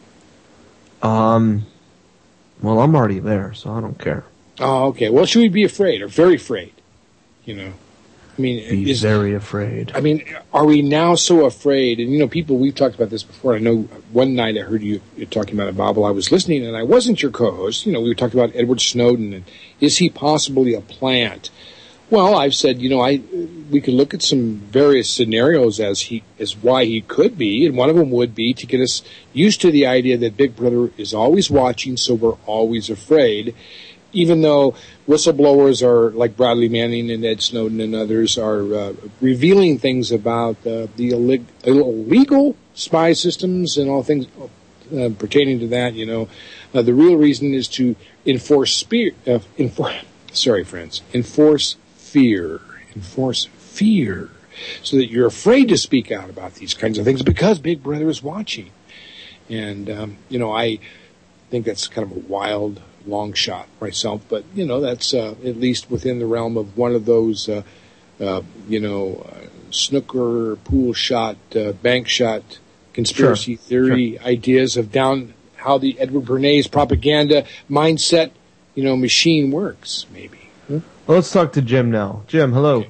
Um, well, I'm already there, so I don't care. Oh, okay. Well, should we be afraid or very afraid? You know? I mean, Be is, very afraid. I mean, are we now so afraid? And, you know, people, we've talked about this before. I know one night I heard you talking about it, Bob, while I was listening, and I wasn't your co-host. You know, we were talking about Edward Snowden, and is he possibly a plant? Well, I've said, you know, I we could look at some various scenarios as he as why he could be, and one of them would be to get us used to the idea that Big Brother is always watching, so we're always afraid. Even though whistleblowers are like Bradley Manning and Ed Snowden and others are uh, revealing things about uh, the illeg- illegal spy systems and all things uh, pertaining to that, you know, uh, the real reason is to enforce spear, uh, enforce. Sorry, friends, enforce fear, enforce fear, so that you're afraid to speak out about these kinds of things because Big Brother is watching. And um, you know, I think that's kind of a wild long shot myself, but you know, that's uh, at least within the realm of one of those uh, uh, you know uh, snooker pool shot uh, bank shot conspiracy sure. theory sure. ideas of down how the Edward Bernays propaganda mindset, you know, machine works. Maybe. Hmm? Well, let's talk to Jim now. Jim, hello.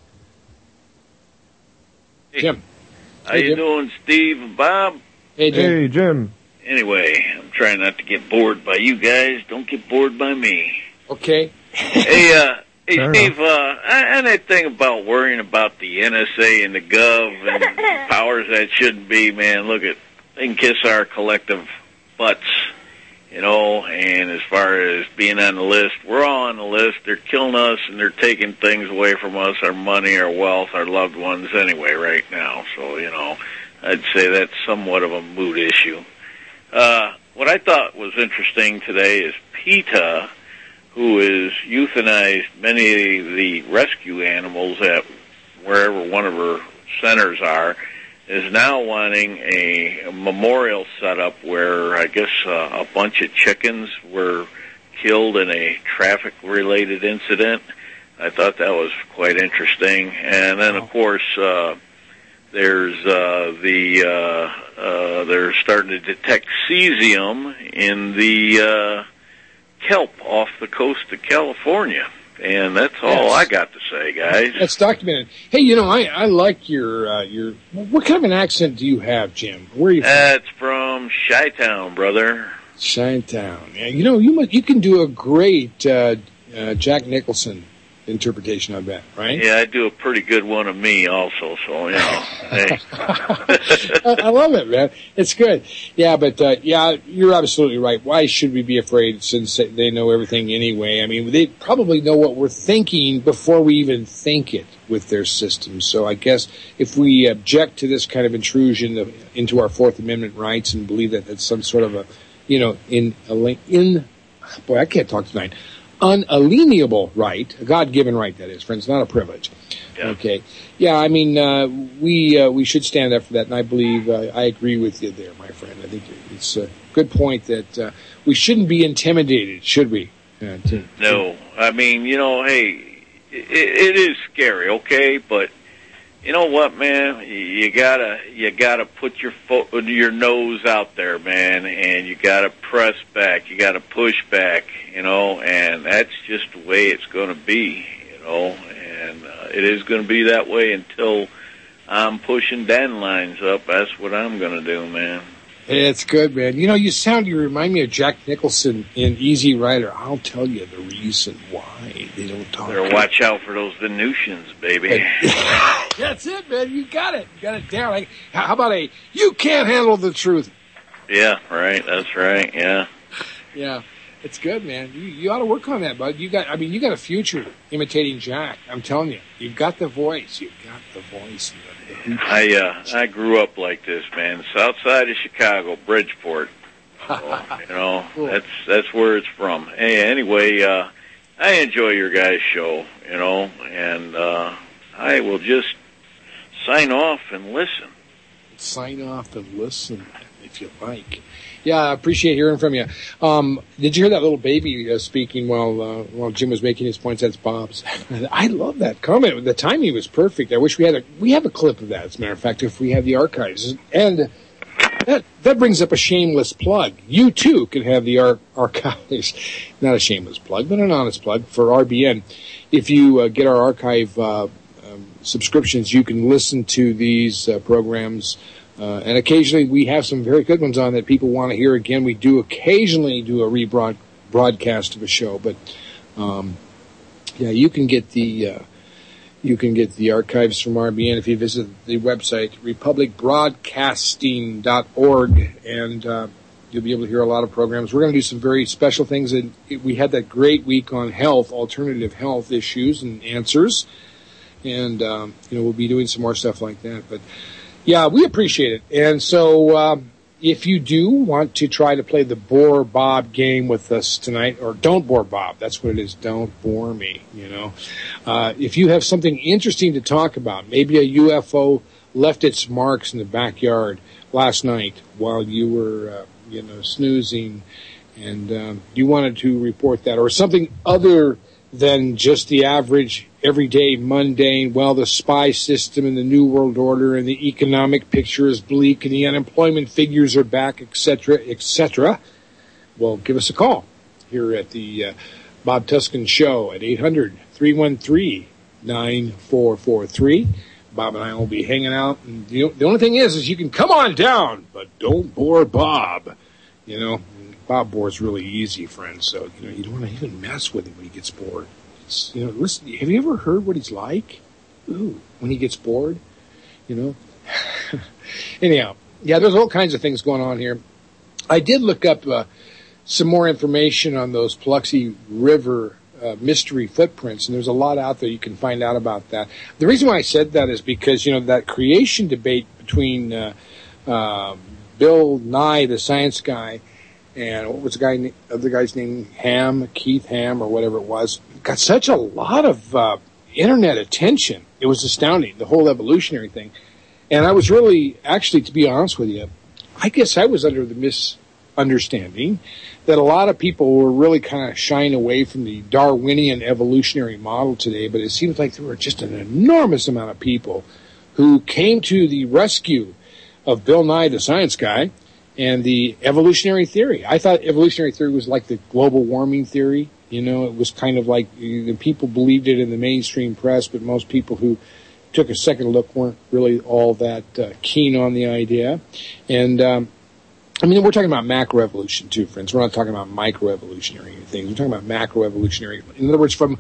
Hey. Jim, how hey, you Jim. doing, Steve and Bob? Hey, Jim. Hey, Jim. Anyway, I'm trying not to get bored by you guys. Don't get bored by me. Okay. hey, uh, hey, Fair Steve, uh, and that thing about worrying about the N S A and the Gov and powers that shouldn't be, man, look at, they can kiss our collective butts, you know, and as far as being on the list, we're all on the list. They're killing us and they're taking things away from us, our money, our wealth, our loved ones anyway right now. So, you know, I'd say that's somewhat of a mood issue. Uh, what I thought was interesting today is PETA, who has euthanized many of the rescue animals at wherever one of her centers are, is now wanting a, a memorial set up where I guess uh, a bunch of chickens were killed in a traffic-related incident. I thought that was quite interesting. And then, of course, uh, there's uh, the uh, uh, they're starting to detect cesium in the uh, kelp off the coast of California. And that's all yes. I got to say, guys. That's documented. Hey, you know, I, I like your, uh, your, what kind of an accent do you have, Jim? Where are you from? That's from Chi-Town, brother. Chi-Town. Yeah, you know, you must, you can do a great, uh, uh, Jack Nicholson interpretation of that, right? Yeah, I do a pretty good one of me also, so, you know. Hey. I, I love it, man. It's good. Yeah, but, uh, yeah, you're absolutely right. Why should we be afraid since they know everything anyway? I mean, they probably know what we're thinking before we even think it with their systems. So I guess if we object to this kind of intrusion of, into our Fourth Amendment rights and believe that it's some sort of a, you know, in, in, boy, I can't talk tonight. Unalienable right, a God-given right, that is, friends, not a privilege. Yeah. Okay. Yeah, I mean, uh, we uh, we should stand up for that, and I believe uh, I agree with you there, my friend. I think it's a good point that uh, we shouldn't be intimidated, should we? Uh, to, no. I mean, you know, hey, it, it is scary, okay, but you know what, man? You gotta, you gotta put your fo- your nose out there, man, and you gotta press back. You gotta push back, you know, and that's just the way it's going to be, you know, and uh, it is going to be that way until I'm pushing dandelions up. That's what I'm going to do, man. It's good, man. You know, you sound, you remind me of Jack Nicholson in Easy Rider. I'll tell you the reason why they don't talk. Better watch out for those Venusians, baby. That's it, man. You got it. You got it down. Like, how about a, you can't handle the truth? Yeah, right. That's right. Yeah. Yeah. It's good, man. You, you ought to work on that, bud. You got, I mean, you got a future imitating Jack. I'm telling you. You've got the voice. You've got the voice. I uh, I grew up like this, man. South side of Chicago, Bridgeport. So, you know, cool. that's that's where it's from. Hey, anyway, uh, I enjoy your guys' show, you know, and uh, I will just sign off and listen. Sign off and listen, if you like. Yeah, I appreciate hearing from you. Um, did you hear that little baby uh, speaking while uh, while Jim was making his points? That's Bob's. I love that comment. The timing was perfect. I wish we had a we have a clip of that. As a matter of fact, if we have the archives, and that that brings up a shameless plug. You too can have the ar- archives. Not a shameless plug, but an honest plug for R B N. If you uh, get our archive uh, um, subscriptions, you can listen to these uh, programs. Uh, and occasionally we have some very good ones on that people want to hear again. We do occasionally do a rebroad broadcast of a show, but um, yeah, you can get the uh, you can get the archives from R B N if you visit the website republic broadcasting dot org, and uh, you'll be able to hear a lot of programs. We're going to do some very special things, and we had that great week on health, alternative health issues and answers, and um, you know, we'll be doing some more stuff like that. But yeah, we appreciate it. And so um, if you do want to try to play the Bore Bob game with us tonight, or don't bore Bob, that's what it is, don't bore me, you know. Uh, if you have something interesting to talk about, maybe a U F O left its marks in the backyard last night while you were, uh, you know, snoozing, and um, you wanted to report that, or something other than just the average, everyday, mundane, well, the spy system and the New World Order and the economic picture is bleak and the unemployment figures are back, et cetera, et cetera, well, give us a call here at the uh, Bob Tuskin Show at eight hundred, three one three, nine four four three. Bob and I will be hanging out. And the, the only thing is, is you can come on down, but don't bore Bob. You know, Bob bores really easy, friends. So, you know, you don't want to even mess with him when he gets bored. It's, you know, listen, have you ever heard what he's like? Ooh, when he gets bored, you know? Anyhow, yeah, there's all kinds of things going on here. I did look up uh, some more information on those Paluxy River uh, mystery footprints, and there's a lot out there you can find out about that. The reason why I said that is because, you know, that creation debate between uh, uh, Bill Nye, the science guy, and what was the guy? The guy's name, Ham, Keith Ham, or whatever it was, got such a lot of uh, internet attention. It was astounding, the whole evolutionary thing. And I was really, actually, to be honest with you, I guess I was under the misunderstanding that a lot of people were really kind of shying away from the Darwinian evolutionary model today. But it seems like there were just an enormous amount of people who came to the rescue of Bill Nye, the science guy, and the evolutionary theory. I thought evolutionary theory was like the global warming theory. You know, it was kind of like the people believed it in the mainstream press, but most people who took a second look weren't really all that uh, keen on the idea. And, um, I mean, we're talking about macroevolution too, friends. We're not talking about microevolutionary things. We're talking about macroevolutionary. In other words, from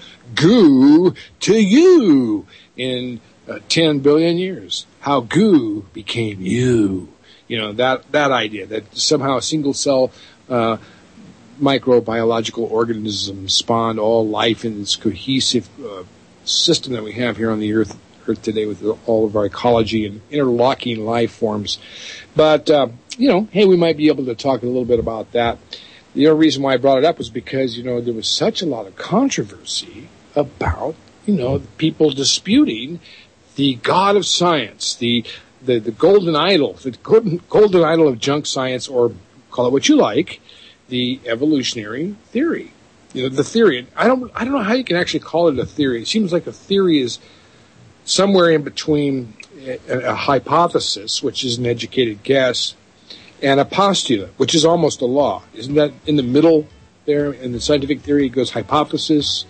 goo to you in uh, ten billion years. How goo became you. You know, that, that idea that somehow a single cell, uh, microbiological organism spawned all life in this cohesive, uh, system that we have here on the earth, earth today with all of our ecology and interlocking life forms. But, uh, you know, hey, we might be able to talk a little bit about that. The only reason why I brought it up was because, you know, there was such a lot of controversy about, you know, people disputing the God of science, the, The, the golden idol, the golden, golden idol of junk science, or call it what you like, the evolutionary theory. You know, the theory. I don't, I don't know how you can actually call it a theory. It seems like a theory is somewhere in between a, a hypothesis, which is an educated guess, and a postulate, which is almost a law. Isn't that in the middle there? In the scientific theory, it goes hypothesis,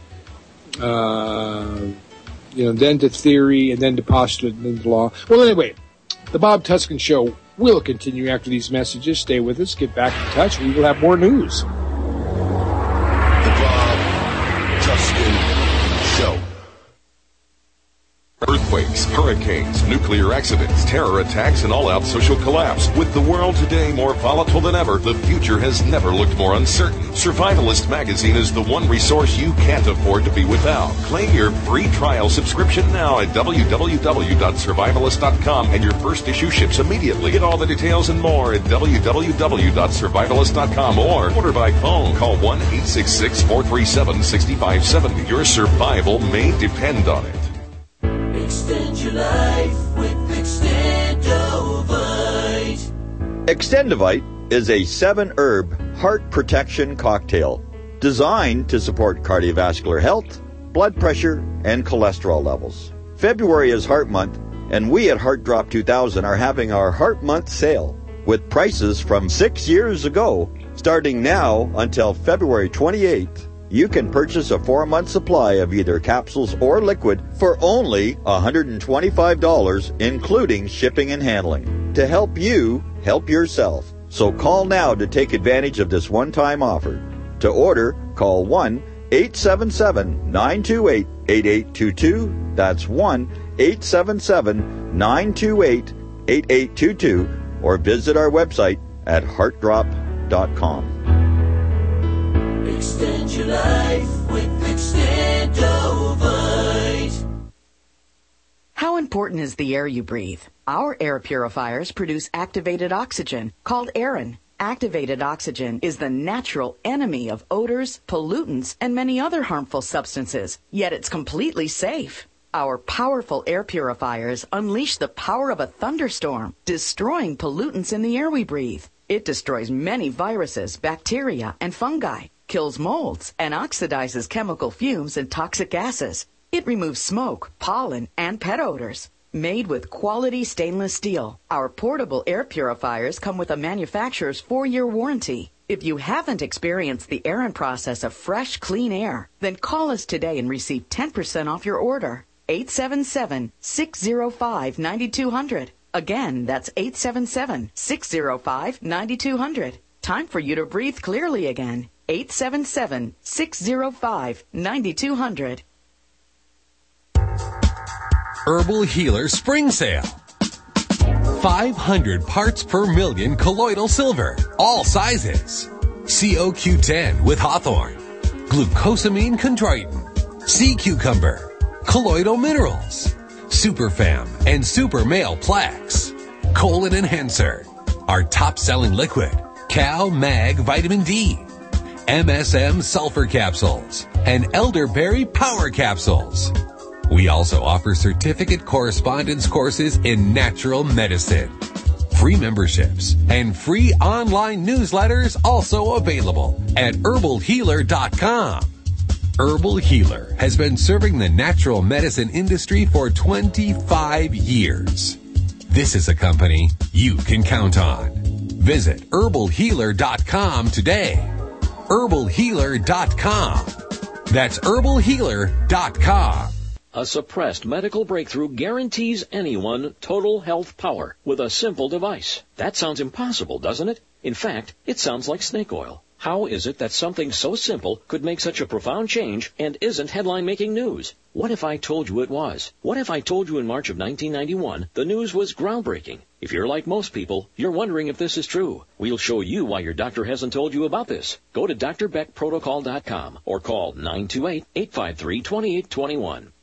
uh, you know, then to theory, and then to postulate, and then to law. Well, anyway, the Bob Tuskin Show will continue after these messages. Stay with us. Get back in touch. We will have more news. The Bob Tuskin Show. Earthquakes, hurricanes, nuclear accidents, terror attacks, and all-out social collapse. With the world today more volatile than ever, the future has never looked more uncertain. Survivalist Magazine is the one resource you can't afford to be without. Claim your free trial subscription now at w w w dot survivalist dot com, and your first issue ships immediately. Get all the details and more at w w w dot survivalist dot com or order by phone. Call one eight six six, four three seven, six five seven zero. Your survival may depend on it. Extend your life with Extendovite. Extendovite is a seven-herb heart protection cocktail designed to support cardiovascular health, blood pressure, and cholesterol levels. February is Heart Month, and we at Heart Drop two thousand are having our Heart Month sale with prices from six years ago starting now until February twenty-eighth. you can purchase a four-month supply of either capsules or liquid for only one hundred twenty-five dollars, including shipping and handling, to help you help yourself. So call now to take advantage of this one-time offer. To order, call one eight seven seven, nine two eight, eight eight two two. That's one eight seven seven, nine two eight, eight eight two two, or visit our website at heart drop dot com. Extend your life with Extendovite. How important is the air you breathe? Our air purifiers produce activated oxygen, called Aerin. Activated oxygen is the natural enemy of odors, pollutants, and many other harmful substances, yet it's completely safe. Our powerful air purifiers unleash the power of a thunderstorm, destroying pollutants in the air we breathe. It destroys many viruses, bacteria, and fungi, kills molds, and oxidizes chemical fumes and toxic gases. It removes smoke, pollen, and pet odors. Made with quality stainless steel, our portable air purifiers come with a manufacturer's four-year warranty. If you haven't experienced the Aerin process of fresh, clean air, then call us today and receive ten percent off your order. eight seven seven, six zero five, nine two zero zero. Again, that's eight seven seven, six zero five, nine two zero zero. Time for you to breathe clearly again. eight seven seven, six zero five, nine two zero zero. Herbal Healer Spring Sale. five hundred parts per million colloidal silver, all sizes. C O Q ten with hawthorn, glucosamine chondroitin, sea cucumber, colloidal minerals, Superfam and Super Male Plex, Colon Enhancer, our top-selling liquid, Cal Mag Vitamin D, M S M Sulfur Capsules, and Elderberry Power Capsules. We also offer certificate correspondence courses in natural medicine. Free memberships and free online newsletters also available at herbal healer dot com. Herbal Healer has been serving the natural medicine industry for twenty-five years. This is a company you can count on. Visit herbal healer dot com today. herbal healer dot com. That's herbal healer dot com. A suppressed medical breakthrough guarantees anyone total health power with a simple device. That sounds impossible, doesn't it? In fact, it sounds like snake oil. How is it that something so simple could make such a profound change and isn't headline-making news? What if I told you it was? What if I told you in March of nineteen ninety-one the news was groundbreaking? If you're like most people, you're wondering if this is true. We'll show you why your doctor hasn't told you about this. Go to D R Beck Protocol dot com or call nine two eight, eight five three, two eight two one.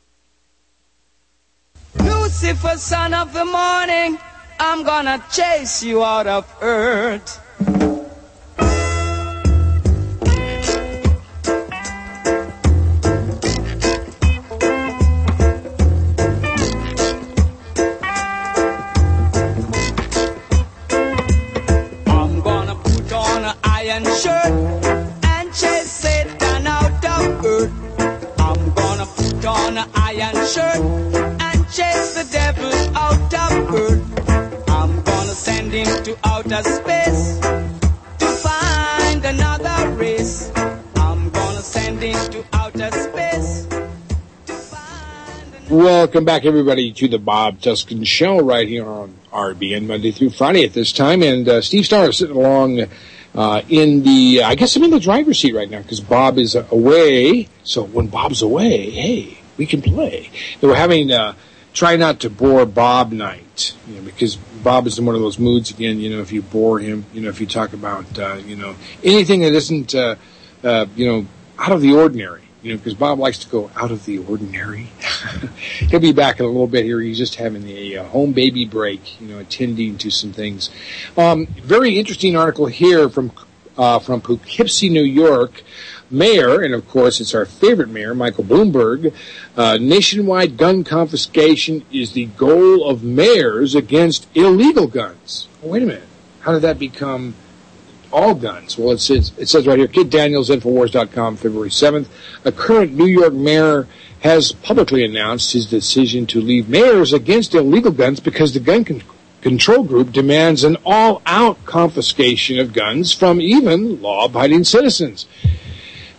Lucifer, son of the morning, I'm gonna chase you out of earth. I'm gonna put on an iron shirt and chase Satan out of earth. I'm gonna put on an iron shirt, chase the devil out of earth. I'm gonna send him to outer space to find another race. I'm gonna send him to outer space. Welcome back, everybody, to the Bob Tuskin Show right here on R B N Monday through Friday at this time. And uh, Steve Starr is sitting along uh, in the, I guess I'm in the driver's seat right now because Bob is uh, away. So when Bob's away, hey, we can play. And we're having... Uh, Try not to bore Bob night, you know, because Bob is in one of those moods again, you know, if you bore him, you know, if you talk about, uh, you know, anything that isn't, uh, uh, you know, out of the ordinary, you know, because Bob likes to go out of the ordinary. He'll be back in a little bit here. He's just having a uh, home baby break, you know, attending to some things. Um, very interesting article here from, uh, from Poughkeepsie, New York. Mayor, and of course it's our favorite mayor, Michael Bloomberg, uh, nationwide gun confiscation is the goal of mayors against illegal guns. Well, wait a minute. How did that become all guns? Well, it says, it says right here, Kid Daniels, Infowars dot com, February seventh. A current New York mayor has publicly announced his decision to leave mayors against illegal guns because the gun con- control group demands an all-out confiscation of guns from even law-abiding citizens.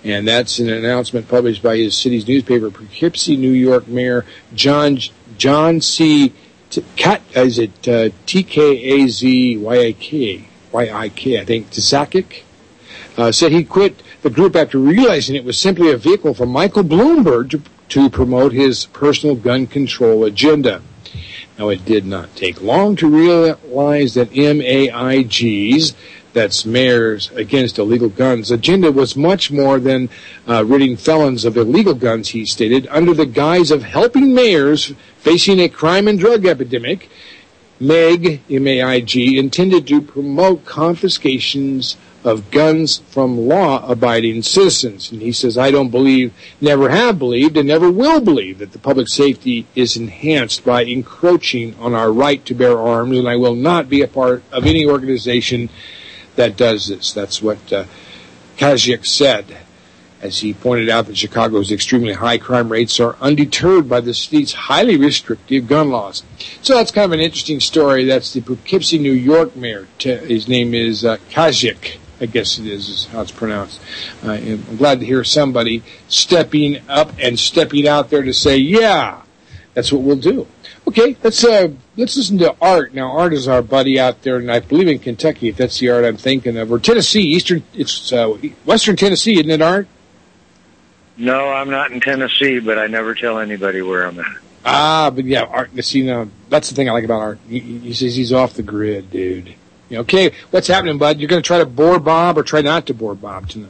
And that's an announcement published by his city's newspaper. Poughkeepsie, New York Mayor John John C. T- Kat, is it uh, T K A Z Y I K, Y I K, I think, Tzakic, uh, said he quit the group after realizing it was simply a vehicle for Michael Bloomberg to, to promote his personal gun control agenda. Now, it did not take long to realize that M A I G's, that's Mayors Against Illegal Guns, agenda was much more than uh, ridding felons of illegal guns, he stated. Under the guise of helping mayors facing a crime and drug epidemic, M A I G, M A I G, intended to promote confiscations of guns from law-abiding citizens. And he says, I don't believe, never have believed, and never will believe that the public safety is enhanced by encroaching on our right to bear arms, and I will not be a part of any organization that does this. That's what uh, Tzakic said, as he pointed out that Chicago's extremely high crime rates are undeterred by the state's highly restrictive gun laws. So that's kind of an interesting story. That's the Poughkeepsie, New York mayor. His name is uh, Tzakic, I guess it is, is how it's pronounced. Uh, and I'm glad to hear somebody stepping up and stepping out there to say, yeah, that's what we'll do. Okay, let's uh, let's listen to Art. Now, Art is our buddy out there, and I believe in Kentucky, if that's the Art I'm thinking of, or Tennessee, Eastern, it's uh, Western Tennessee, isn't it, Art? No, I'm not in Tennessee, but I never tell anybody where I'm at. Ah, but yeah, Art, see, now, that's the thing I like about Art. He, he says he's off the grid, dude. You know, okay, what's happening, bud? You're going to try to bore Bob or try not to bore Bob tonight?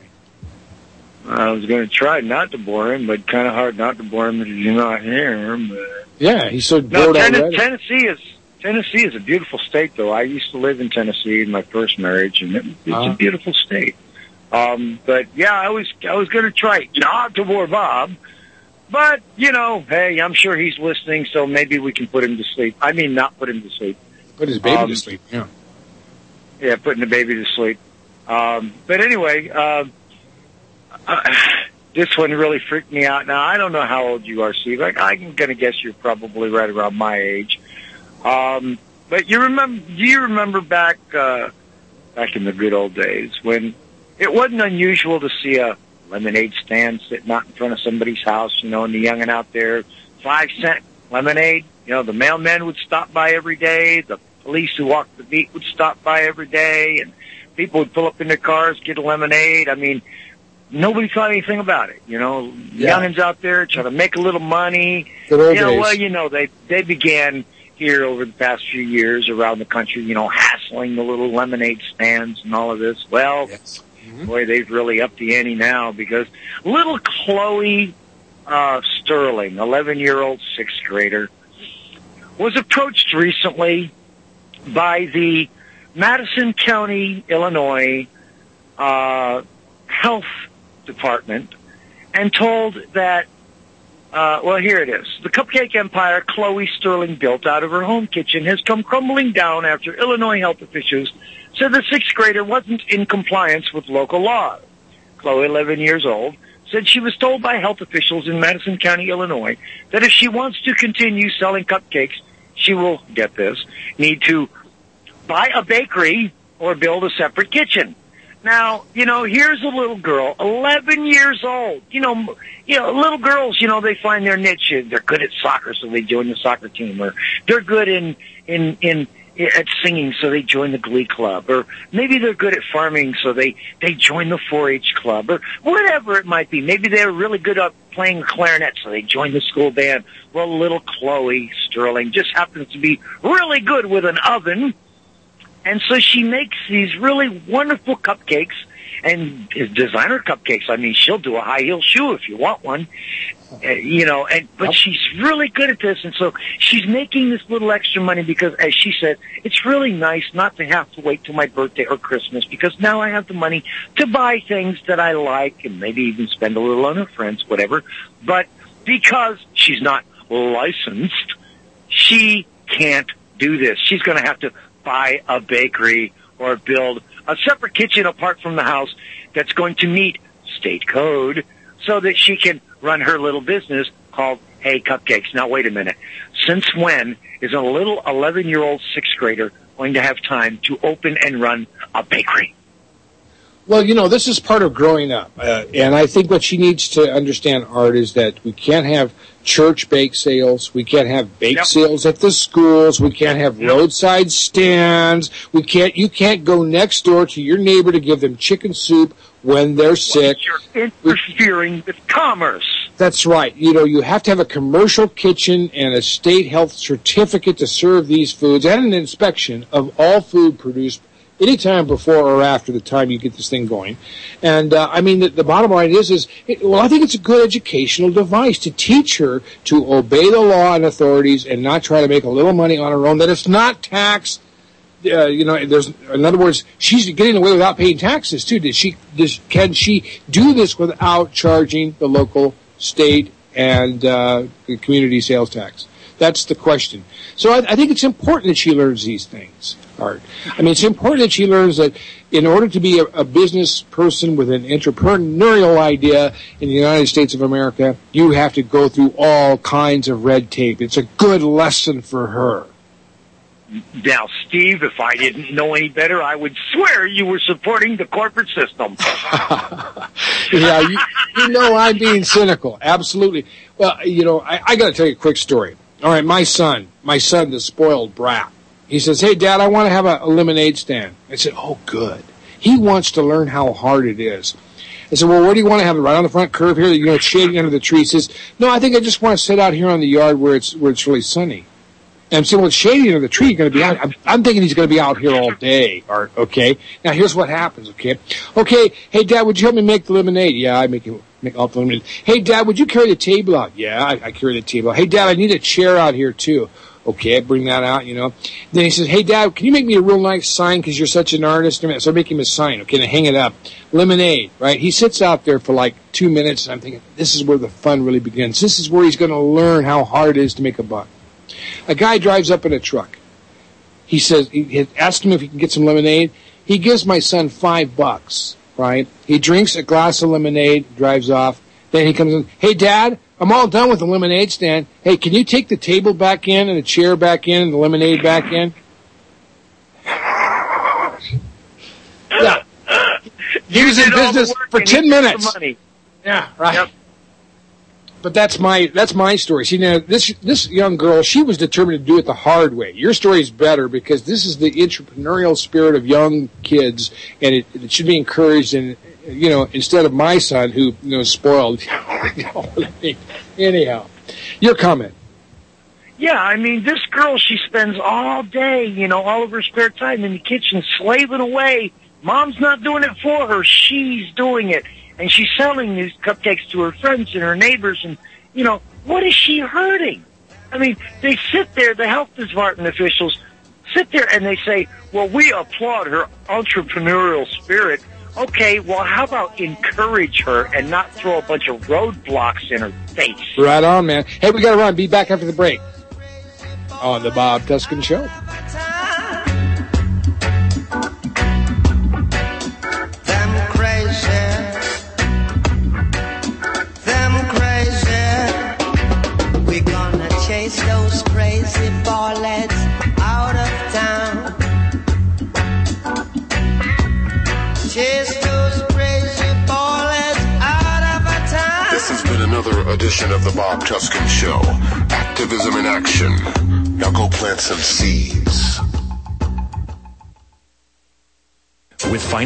I was going to try not to bore him, but kind of hard not to bore him because you're not here. But yeah, he's so bored no, Ten- already. Tennessee is Tennessee is a beautiful state, though. I used to live in Tennessee in my first marriage, and it, it's uh-huh. a beautiful state. Um, but yeah, I was I was going to try not to bore Bob, but you know, hey, I'm sure he's listening, so maybe we can put him to sleep. I mean, not put him to sleep. Put his baby um, to sleep. Yeah. Yeah, putting the baby to sleep. Um, but anyway. Uh, Uh, this one really freaked me out. Now, I don't know how old you are, Steve. Like, I'm going to guess you're probably right around my age. Um, but you remember? Do you remember back uh, back in the good old days when it wasn't unusual to see a lemonade stand sitting out in front of somebody's house, you know, and the youngin' out there, five cent lemonade. You know, the mailmen would stop by every day. The police who walked the beat would stop by every day, and people would pull up in their cars, get a lemonade. I mean, nobody thought anything about it, you know. Yeah. Youngins out there trying to make a little money. Good old you know, days. well, you know, they they began here over the past few years around the country, you know, hassling the little lemonade stands and all of this. Well, yes. mm-hmm. boy, they've really upped the ante now because little Chloe uh, Sterling, eleven-year-old sixth grader, was approached recently by the Madison County, Illinois, uh, Health Department and told that, uh, well, here it is. The cupcake empire Chloe Sterling built out of her home kitchen has come crumbling down after Illinois health officials said the sixth grader wasn't in compliance with local law. Chloe, eleven years old, said she was told by health officials in Madison County, Illinois, that if she wants to continue selling cupcakes, she will, get this, need to buy a bakery or build a separate kitchen. Now, you know, here's a little girl, eleven years old. You know, you know, little girls, you know, they find their niche. They're good at soccer, so they join the soccer team. Or they're good in, in, in, at singing, so they join the glee club. Or maybe they're good at farming, so they, they join the four H club. Or whatever it might be. Maybe they're really good at playing clarinet, so they join the school band. Well, little Chloe Sterling just happens to be really good with an oven. And so she makes these really wonderful cupcakes and designer cupcakes. I mean, she'll do a high heel shoe if you want one, uh, you know, and, but she's really good at this. And so she's making this little extra money because, as she said, it's really nice not to have to wait till my birthday or Christmas because now I have the money to buy things that I like and maybe even spend a little on her friends, whatever. But because she's not licensed, she can't do this. She's going to have to buy a bakery or build a separate kitchen apart from the house that's going to meet state code so that she can run her little business called Hey Cupcakes. Now, wait a minute. Since when is a little eleven-year-old sixth grader going to have time to open and run a bakery? Well, you know, this is part of growing up. Uh, and I think what she needs to understand, Art, is that we can't have church bake sales. We can't have bake yep. sales at the schools. We can't have yep. roadside stands. We can't, you can't go next door to your neighbor to give them chicken soup when they're sick. You're interfering with commerce. That's right. You know, you have to have a commercial kitchen and a state health certificate to serve these foods and an inspection of all food produced anytime before or after the time you get this thing going. And, uh, I mean, the, the bottom line is, is, it, well, I think it's a good educational device to teach her to obey the law and authorities and not try to make a little money on her own, that it's not taxed. Uh, you know, there's, in other words, she's getting away without paying taxes, too. Did she, does, can she do this without charging the local, state, and, uh, community sales tax? That's the question. So I, I think it's important that she learns these things, Art. I mean, it's important that she learns that in order to be a, a business person with an entrepreneurial idea in the United States of America, you have to go through all kinds of red tape. It's a good lesson for her. Now, Steve, if I didn't know any better, I would swear you were supporting the corporate system. Yeah, you, you know I'm being cynical. Absolutely. Well, you know, I, I got to tell you a quick story. All right, my son, my son, the spoiled brat. He says, hey, Dad, I want to have a, a lemonade stand. I said, oh, good. He wants to learn how hard it is. I said, well, where do you want to have it? Right on the front curb here? You know, it's shading under the tree. He says, no, I think I just want to sit out here on the yard where it's where it's really sunny. And I'm saying, well, it's shading under the tree. You're going to be out. I'm, I'm thinking he's going to be out here all day, Art, okay? Now, here's what happens, okay? Okay, hey, Dad, would you help me make the lemonade? Yeah, I make it. Make all the lemonade. Hey, Dad, would you carry the table out? Yeah, I, I carry the table out. Hey, Dad, I need a chair out here, too. Okay, I bring that out, you know. Then he says, hey, Dad, can you make me a real nice sign because you're such an artist? So I make him a sign, okay, and I hang it up. Lemonade, right? He sits out there for like two minutes, and I'm thinking, this is where the fun really begins. This is where he's going to learn how hard it is to make a buck. A guy drives up in a truck. He says, he asks him if he can get some lemonade. He gives my son five bucks. Right? He drinks a glass of lemonade, drives off. Then he comes in. Hey, Dad, I'm all done with the lemonade stand. Hey, can you take the table back in and the chair back in and the lemonade back in? Yeah. He was in business for ten minutes. Yeah, right. Yep. But that's my that's my story. See, now this this young girl, she was determined to do it the hard way. Your story is better because this is the entrepreneurial spirit of young kids, and it, it should be encouraged. And you know, instead of my son who you know spoiled. Anyhow, your comment. Yeah, I mean, this girl, she spends all day, you know, all of her spare time in the kitchen slaving away. Mom's not doing it for her; she's doing it. And she's selling these cupcakes to her friends and her neighbors. And, you know, what is she hurting? I mean, they sit there, the health department officials sit there and they say, well, we applaud her entrepreneurial spirit. Okay, well, how about encourage her and not throw a bunch of roadblocks in her face? Right on, man. Hey, we got to run. Be back after the break on the Bob Tuskin Show. Those crazy ballets out of town. Chase those crazy ballets out of town. This has been another edition of the Bob Tuskin Show. Activism in action. Now go plant some seeds. With